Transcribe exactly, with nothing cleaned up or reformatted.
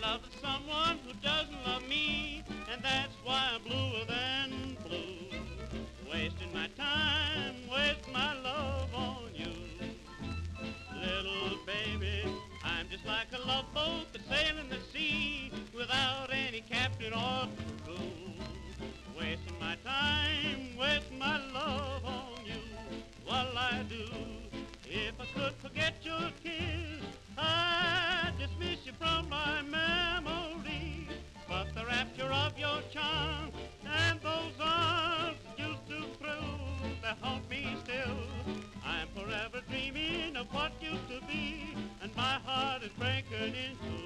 love someone who doesn't love me, and that's why I'm bluer than blue. Wasting my time, wasting my love on you. Little baby, I'm just like a love boat that's sailing the sea without any captain or crew. Wasting my time, wasting my love on you. What'll I do if I could forget your kiss? I'd dismiss you from my memory, but the rapture of your charm and those arms that used to thrill, they haunt me still. I'm forever dreaming of what used to be, and my heart is breaking in two.